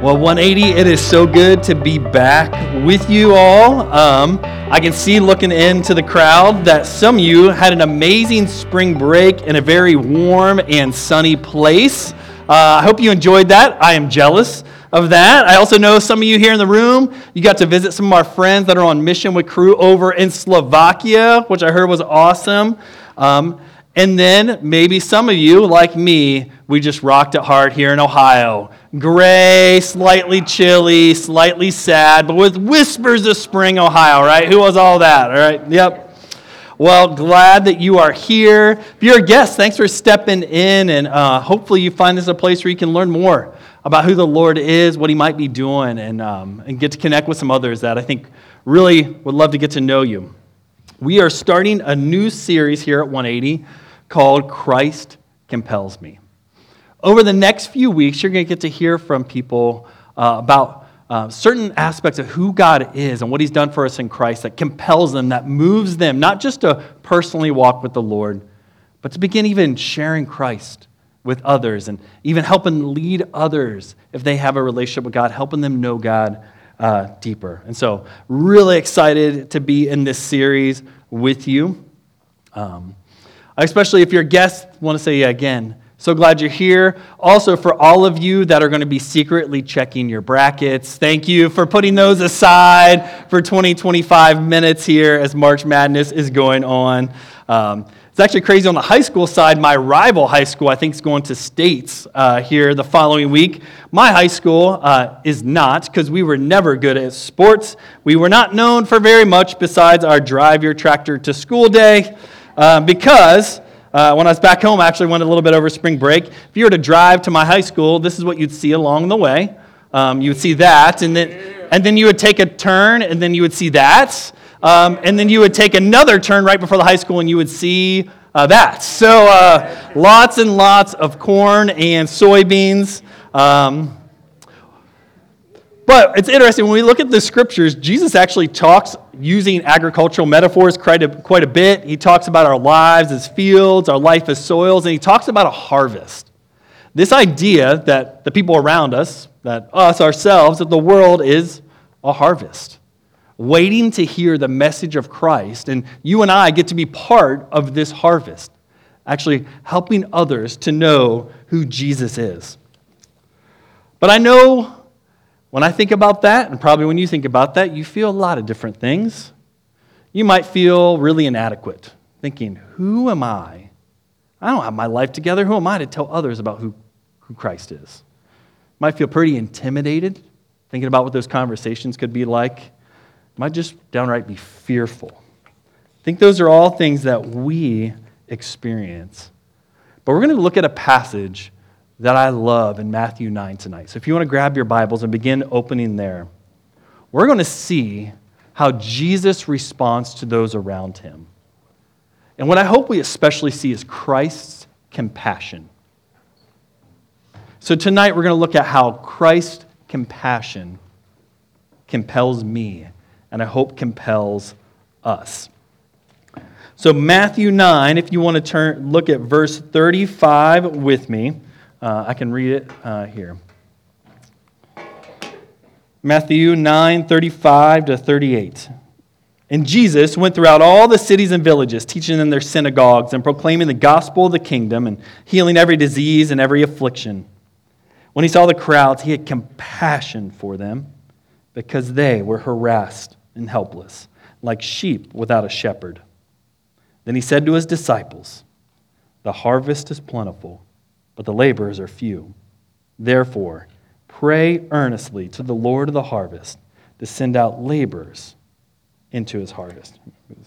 Well, 180, it is so good to be back with you all. I can see looking into the crowd that some of you had an amazing spring break in a very warm and sunny place. I hope you enjoyed that. I am jealous of that. I also know some of you here in the room, you got to visit some of our friends that are on mission with Crew over in Slovakia, which I heard was awesome. And then maybe some of you, like me, we just rocked it hard here in Ohio. Gray, slightly chilly, slightly sad, but with whispers of spring, Ohio, right? Who was all that, all right? Yep. Well, glad that you are here. If you're a guest, thanks for stepping in, and hopefully you find this a place where you can learn more about who the Lord is, what He might be doing, and get to connect with some others that I think really would love to get to know you. We are starting a new series here at 180 called Christ Compels Me. Over the next few weeks, you're going to get to hear from people about certain aspects of who God is and what He's done for us in Christ that compels them, that moves them, not just to personally walk with the Lord, but to begin even sharing Christ with others and even helping lead others if they have a relationship with God, helping them know God deeper. And so, really excited to be in this series with you. Especially if you're a guest, I want to say again, so glad you're here. Also, for all of you that are going to be secretly checking your brackets, thank you for putting those aside for 20-25 minutes here as March Madness is going on. It's actually crazy on the high school side. My rival high school, I think, is going to states here the following week. My high school is not, because we were never good at sports. We were not known for very much besides our drive your tractor to school day. Because when I was back home, I actually went a little bit over spring break. If you were to drive to my high school, this is what you'd see along the way. You would see that, and then you would take a turn, and then you would see that, and then you would take another turn right before the high school, and you would see that. So lots and lots of corn and soybeans. But it's interesting, when we look at the scriptures, Jesus actually talks using agricultural metaphors quite a bit. He talks about our lives as fields, our life as soils, and he talks about a harvest. This idea that the people around us, that us ourselves, that the world is a harvest, waiting to hear the message of Christ, and you and I get to be part of this harvest, actually helping others to know who Jesus is. But I know when I think about that, and probably when you think about that, you feel a lot of different things. You might feel really inadequate, thinking, who am I? I don't have my life together. Who am I to tell others about who Christ is? You might feel pretty intimidated, thinking about what those conversations could be like. You might just downright be fearful. I think those are all things that we experience. But we're going to look at a passage that I love in Matthew 9 tonight. So if you want to grab your Bibles and begin opening there, we're going to see how Jesus responds to those around him. And what I hope we especially see is Christ's compassion. So tonight we're going to look at how Christ's compassion compels me, and I hope compels us. So Matthew 9, if you want to look at verse 35 with me. I can read it here. Matthew 9, 35 to 38. And Jesus went throughout all the cities and villages, teaching in their synagogues and proclaiming the gospel of the kingdom and healing every disease and every affliction. When he saw the crowds, he had compassion for them because they were harassed and helpless, like sheep without a shepherd. Then he said to his disciples, "The harvest is plentiful, but the laborers are few. Therefore, pray earnestly to the Lord of the harvest to send out laborers into his harvest."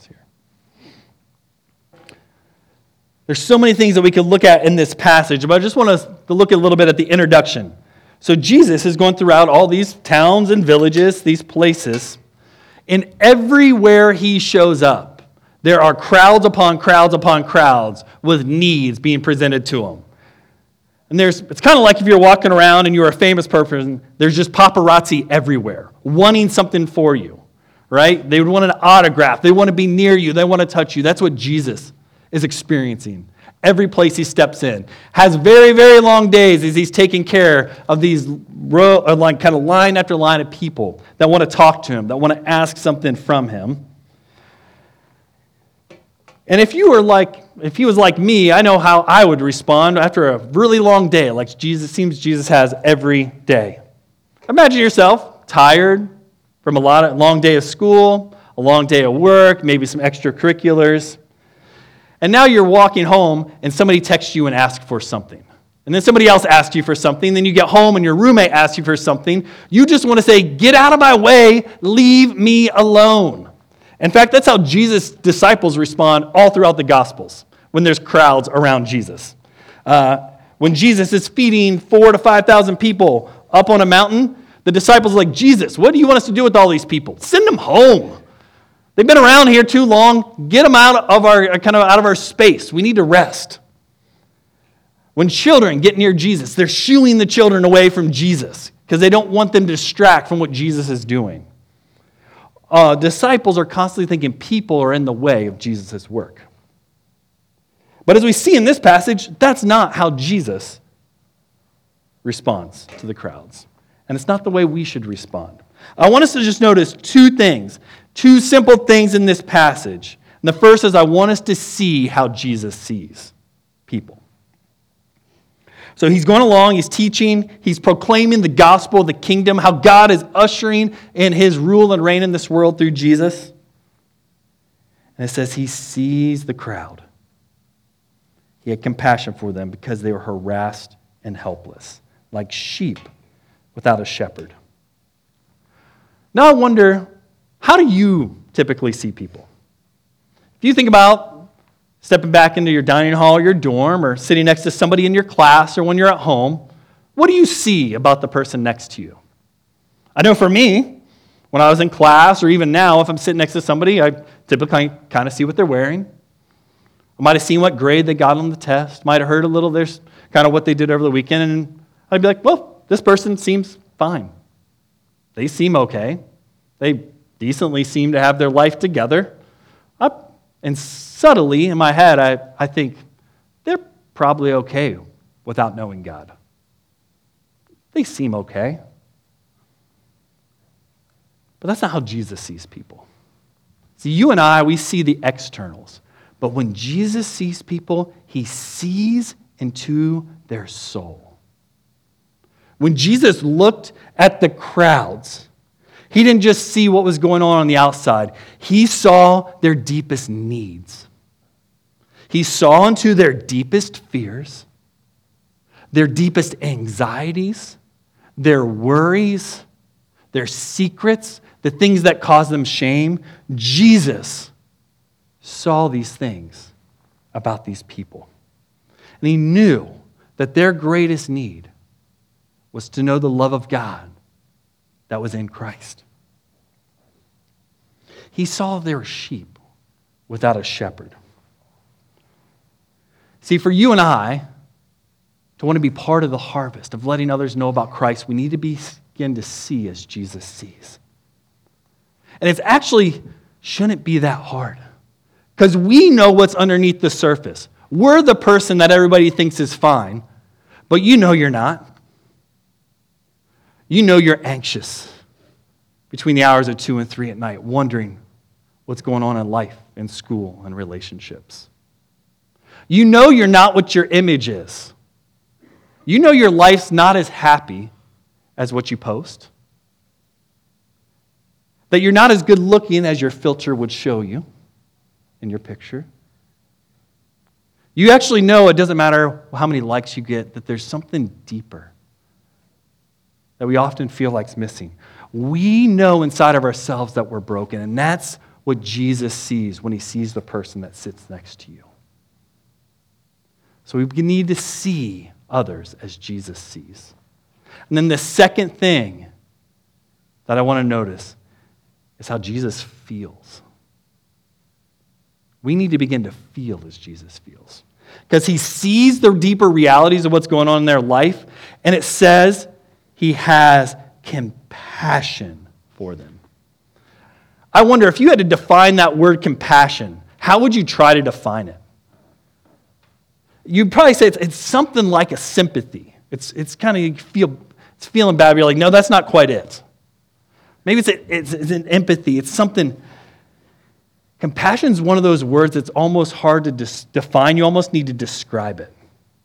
There's so many things that we could look at in this passage, but I just want us to look a little bit at the introduction. So Jesus is going throughout all these towns and villages, these places, and everywhere he shows up, there are crowds upon crowds upon crowds with needs being presented to him. And it's kind of like if you're walking around and you're a famous person, there's just paparazzi everywhere, wanting something for you, right? They would want an autograph. They want to be near you. They want to touch you. That's what Jesus is experiencing every place he steps in. Has very, very long days as he's taking care of these kind of line after line of people that want to talk to him, that want to ask something from him. And if he was like me, I know how I would respond after a really long day, like Jesus has every day. Imagine yourself tired from a long day of school, a long day of work, maybe some extracurriculars. And now you're walking home and somebody texts you and asks for something. And then somebody else asks you for something. Then you get home and your roommate asks you for something. You just want to say, "Get out of my way, leave me alone." In fact, that's how Jesus' disciples respond all throughout the Gospels when there's crowds around Jesus. When Jesus is feeding 4,000 to 5,000 people up on a mountain, the disciples are like, "Jesus, what do you want us to do with all these people? Send them home. They've been around here too long. Get them out of our space. We need to rest." When children get near Jesus, they're shooing the children away from Jesus because they don't want them to distract from what Jesus is doing. Disciples are constantly thinking people are in the way of Jesus' work. But as we see in this passage, that's not how Jesus responds to the crowds. And it's not the way we should respond. I want us to just notice two simple things in this passage. And the first is I want us to see how Jesus sees people. So he's going along, he's teaching, he's proclaiming the gospel of the kingdom, how God is ushering in his rule and reign in this world through Jesus. And it says he sees the crowd. He had compassion for them because they were harassed and helpless, like sheep without a shepherd. Now I wonder, how do you typically see people? If you think about stepping back into your dining hall or your dorm or sitting next to somebody in your class or when you're at home, what do you see about the person next to you? I know for me, when I was in class or even now, if I'm sitting next to somebody, I typically kind of see what they're wearing. I might have seen what grade they got on the test, might have heard a little, there's kind of what they did over the weekend, and I'd be like, well, this person seems fine. They seem okay. They decently seem to have their life together. And subtly in my head, I think they're probably okay without knowing God. They seem okay. But that's not how Jesus sees people. See, you and I, we see the externals. But when Jesus sees people, he sees into their soul. When Jesus looked at the crowds, he didn't just see what was going on the outside. He saw their deepest needs. He saw into their deepest fears, their deepest anxieties, their worries, their secrets, the things that cause them shame. Jesus saw these things about these people. And he knew that their greatest need was to know the love of God that was in Christ. He saw they were sheep without a shepherd. See, for you and I to want to be part of the harvest, of letting others know about Christ, we need to begin to see as Jesus sees. And it's actually shouldn't be that hard because we know what's underneath the surface. We're the person that everybody thinks is fine, but you know you're not. You know you're anxious between the hours of 2 and 3 at night, wondering what's going on in life, in school, and relationships. You know you're not what your image is. You know your life's not as happy as what you post. That you're not as good looking as your filter would show you in your picture. You actually know it doesn't matter how many likes you get, that there's something deeper that we often feel like's missing. We know inside of ourselves that we're broken, and that's what Jesus sees when he sees the person that sits next to you. So we need to see others as Jesus sees. And then the second thing that I want to notice is how Jesus feels. We need to begin to feel as Jesus feels. Because he sees the deeper realities of what's going on in their life, and it says he has compassion for them. I wonder if you had to define that word compassion, how would you try to define it? you'd probably say it's something like a sympathy. It's kind of, it's feeling bad, but you're like, no, that's not quite it. Maybe it's an empathy. It's something. Compassion is one of those words that's almost hard to define. You almost need to describe it.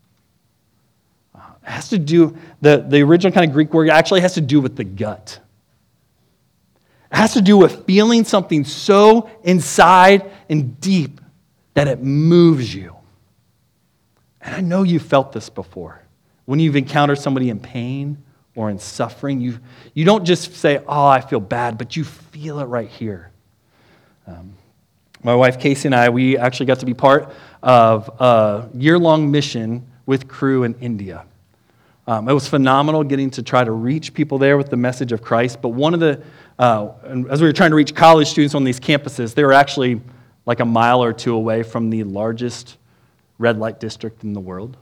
It has to do, the original kind of Greek word actually has to do with the gut. It has to do with feeling something so inside and deep that it moves you. And I know you've felt this before. When you've encountered somebody in pain or in suffering, you don't just say, oh, I feel bad, but you feel it right here. My wife Casey and I, we actually got to be part of a year-long mission with Cru in India. It was phenomenal getting to try to reach people there with the message of Christ. But one of the, as we were trying to reach college students on these campuses, they were actually like a mile or two away from the largest red light district in the world.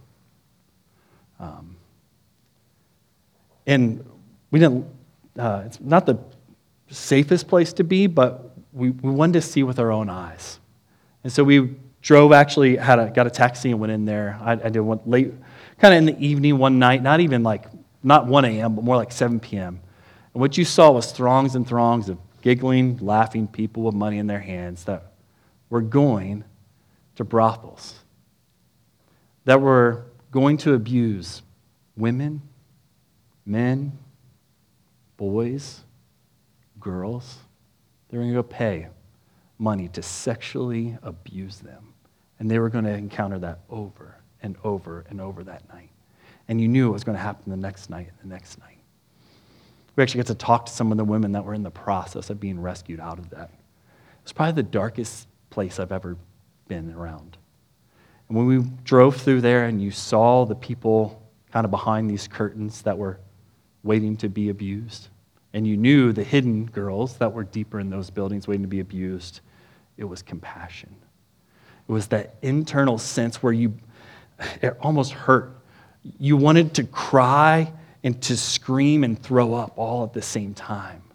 And we didn't, it's not the safest place to be, but we wanted to see with our own eyes. And so we drove, actually got a taxi and went in there. I did one late, kind of in the evening one night, not 1 a.m., but more like 7 p.m. And what you saw was throngs and throngs of giggling, laughing people with money in their hands that were going to brothels, that were going to abuse women, men, boys, girls. They were going to go pay money to sexually abuse them. And they were going to encounter that over and over and over that night. And you knew it was going to happen the next night and the next night. We actually got to talk to some of the women that were in the process of being rescued out of that. It was probably the darkest place I've ever been around. And when we drove through there and you saw the people kind of behind these curtains that were waiting to be abused, and you knew the hidden girls that were deeper in those buildings waiting to be abused, it was compassion. It was that internal sense where it almost hurt. You wanted to cry and to scream and throw up all at the same time.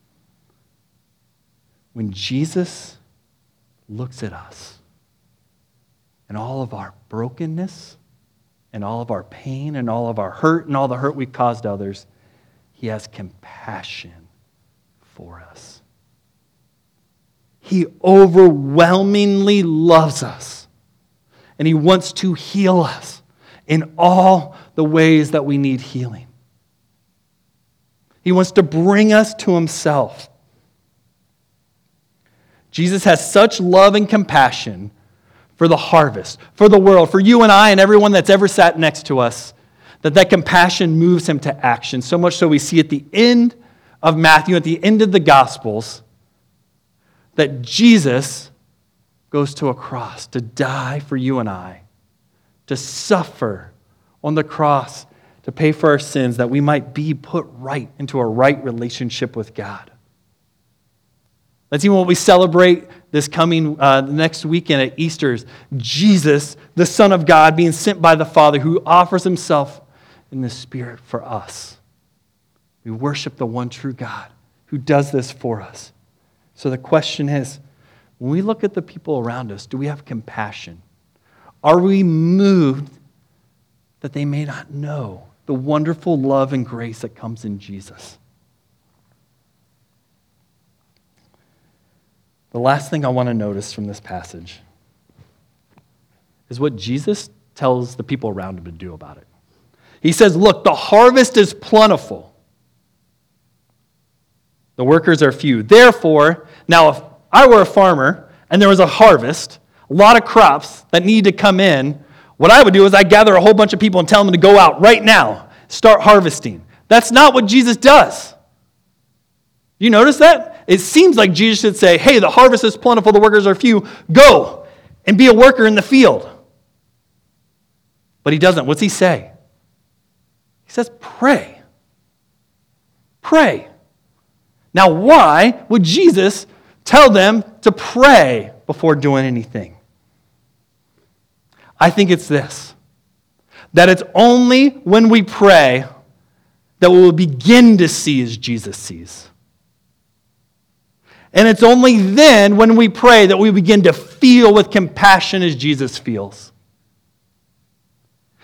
When Jesus looks at us and all of our brokenness and all of our pain and all of our hurt and all the hurt we've caused others, he has compassion for us. He overwhelmingly loves us, and he wants to heal us in all the ways that we need healing. He wants to bring us to himself. Jesus has such love and compassion for the harvest, for the world, for you and I and everyone that's ever sat next to us, that compassion moves him to action. So much so we see at the end of Matthew, at the end of the Gospels, that Jesus goes to a cross to die for you and I, to suffer on the cross, to pay for our sins, that we might be put right into a right relationship with God. That's even what we celebrate this coming next weekend at Easter, is Jesus, the Son of God, being sent by the Father, who offers himself in the Spirit for us. We worship the one true God who does this for us. So the question is, when we look at the people around us, do we have compassion? Are we moved that they may not know the wonderful love and grace that comes in Jesus? The last thing I want to notice from this passage is what Jesus tells the people around him to do about it. He says, look, the harvest is plentiful. The workers are few. Therefore, now if I were a farmer and there was a harvest, a lot of crops that need to come in, what I would do is I'd gather a whole bunch of people and tell them to go out right now, start harvesting. That's not what Jesus does. You notice that? It seems like Jesus should say, hey, the harvest is plentiful, the workers are few. Go and be a worker in the field. But he doesn't. What's he say? He says, pray. Pray. Now, why would Jesus tell them to pray before doing anything? I think it's this, that it's only when we pray that we will begin to see as Jesus sees. And it's only then when we pray that we begin to feel with compassion as Jesus feels.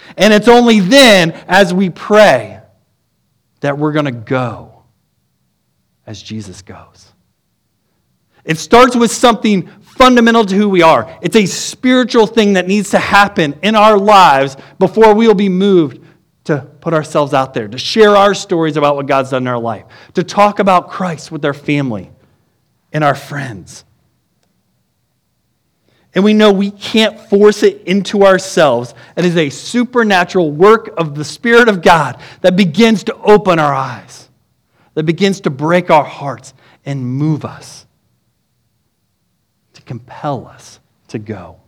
And it's only then, as we pray, that we're going to go as Jesus goes. It starts with something fundamental to who we are. It's a spiritual thing that needs to happen in our lives before we'll be moved to put ourselves out there, to share our stories about what God's done in our life, to talk about Christ with our family and our friends. And we know we can't force it into ourselves. It is a supernatural work of the Spirit of God that begins to open our eyes, that begins to break our hearts and move us, to compel us to go.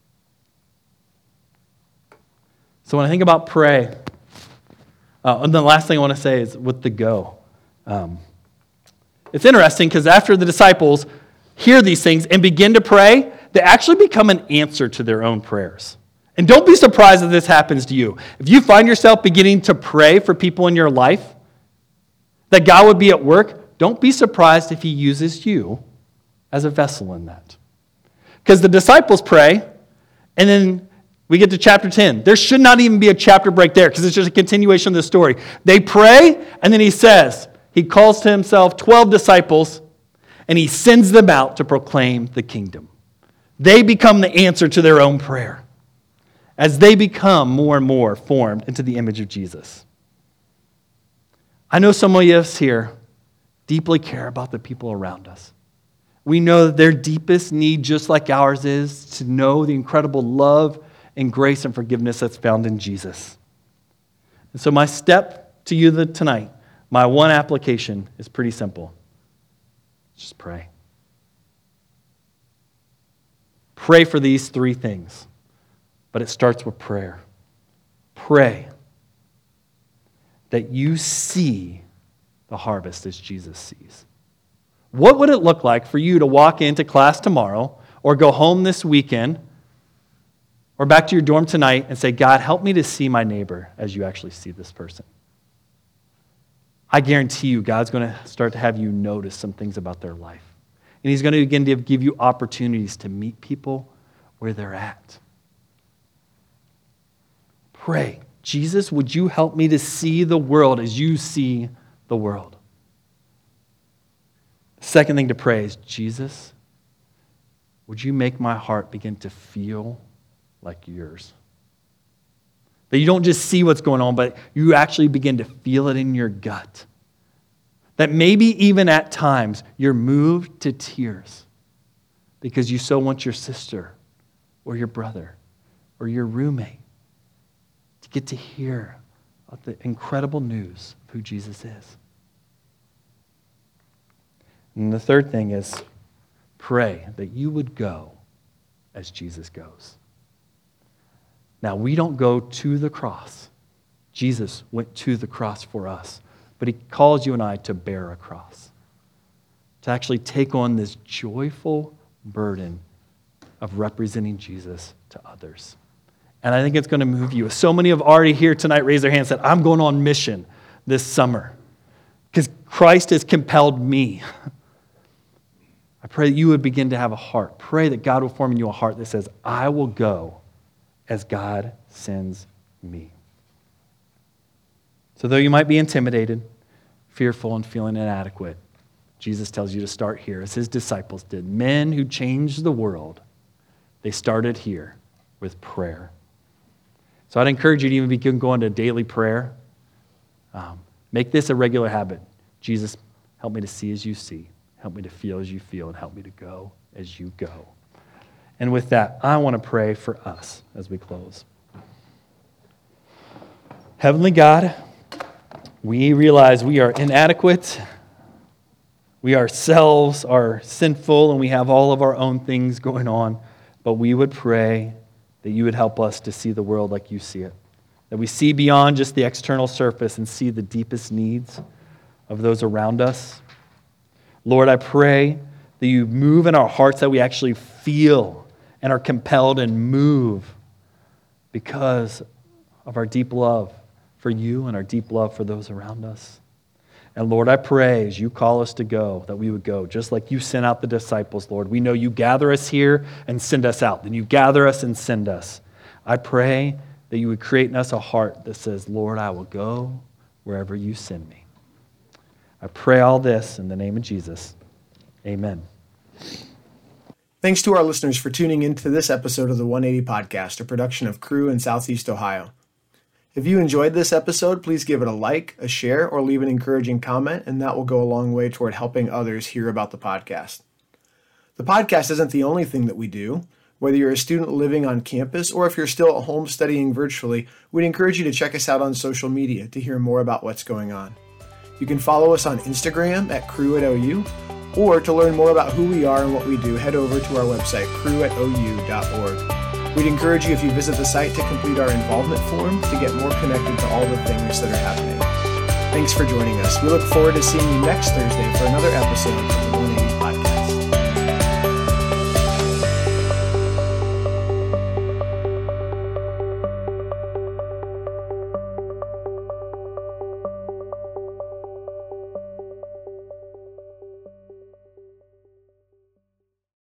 So when I think about pray, and the last thing I want to say is with the go. It's interesting because after the disciples hear these things and begin to pray, they actually become an answer to their own prayers. And don't be surprised if this happens to you. If you find yourself beginning to pray for people in your life, that God would be at work, don't be surprised if he uses you as a vessel in that. Because the disciples pray, and then we get to chapter 10. There should not even be a chapter break there because it's just a continuation of the story. They pray, and then he calls to himself 12 disciples, and he sends them out to proclaim the kingdom. They become the answer to their own prayer as they become more and more formed into the image of Jesus. I know some of us here deeply care about the people around us. We know that their deepest need, just like ours is, to know the incredible love and grace and forgiveness that's found in Jesus. And so my step to you tonight, my one application is pretty simple. Just pray. Pray for these three things, but it starts with prayer. Pray that you see the harvest as Jesus sees. What would it look like for you to walk into class tomorrow or go home this weekend or back to your dorm tonight and say, God, help me to see my neighbor as you actually see this person? I guarantee you God's going to start to have you notice some things about their life. And he's going to begin to give you opportunities to meet people where they're at. Pray, Jesus, would you help me to see the world as you see the world? The second thing to pray is, Jesus, would you make my heart begin to feel like yours? That you don't just see what's going on, but you actually begin to feel it in your gut. That maybe even at times you're moved to tears because you so want your sister or your brother or your roommate to get to hear of the incredible news of who Jesus is. And the third thing is pray that you would go as Jesus goes. Now, we don't go to the cross. Jesus went to the cross for us. But he calls you and I to bear a cross, to actually take on this joyful burden of representing Jesus to others. And I think it's going to move you. So many have already here tonight raised their hands and said, I'm going on mission this summer because Christ has compelled me. I pray that you would begin to have a heart. Pray that God will form in you a heart that says, I will go as God sends me. So though you might be intimidated, fearful, and feeling inadequate, Jesus tells you to start here, as his disciples did. Men who changed the world, they started here with prayer. So I'd encourage you to even begin going to daily prayer. Make this a regular habit. Jesus, help me to see as you see. Help me to feel as you feel, and help me to go as you go. And with that, I want to pray for us as we close. Heavenly God, we realize we are inadequate. We ourselves are sinful, and we have all of our own things going on. But we would pray that you would help us to see the world like you see it. That we see beyond just the external surface and see the deepest needs of those around us. Lord, I pray that you move in our hearts, that we actually feel and are compelled and move because of our deep love for you and our deep love for those around us. And Lord, I pray as you call us to go, that we would go, just like you sent out the disciples, Lord. We know you gather us here and send us out. Then you gather us and send us. I pray that you would create in us a heart that says, Lord, I will go wherever you send me. I pray all this in the name of Jesus. Amen. Thanks to our listeners for tuning in to this episode of the 180 Podcast, a production of Cru in Southeast Ohio. If you enjoyed this episode, please give it a like, a share, or leave an encouraging comment, and that will go a long way toward helping others hear about the podcast. The podcast isn't the only thing that we do. Whether you're a student living on campus or if you're still at home studying virtually, we'd encourage you to check us out on social media to hear more about what's going on. You can follow us on Instagram at Cru@OU, or to learn more about who we are and what we do, head over to our website, cru@ou.org. We'd encourage you, if you visit the site, to complete our involvement form to get more connected to all the things that are happening. Thanks for joining us. We look forward to seeing you next Thursday for another episode of the 180 Podcast.